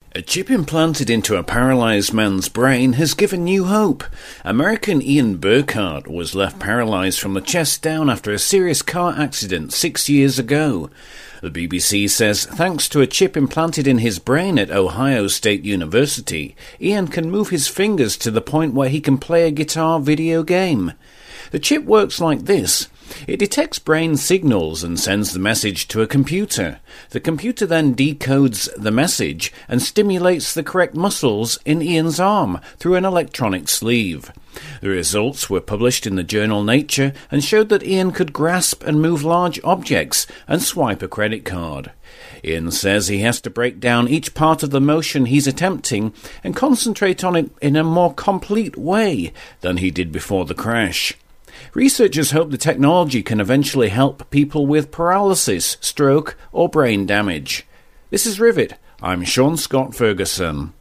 A chip implanted into a paralysed man's brain has given new hope. American Ian Burkhart was left paralysed from the chest down after a serious car accident 6 years ago. The BBC says thanks to a chip implanted in his brain at Ohio State University, Ian can move his fingers to the point where he can play a guitar video game. The chip works like this. It detects brain signals and sends the message to a computer. The computer then decodes the message and stimulates the correct muscles in Ian's arm through an electronic sleeve. The results were published in the journal Nature and showed that Ian could grasp and move large objects and swipe a credit card. Ian says he has to break down each part of the motion he's attempting and concentrate on it in a more complete way than he did before the crash. Researchers hope the technology can eventually help people with paralysis, stroke or brain damage. This is Rivet. I'm Sean Scott Ferguson.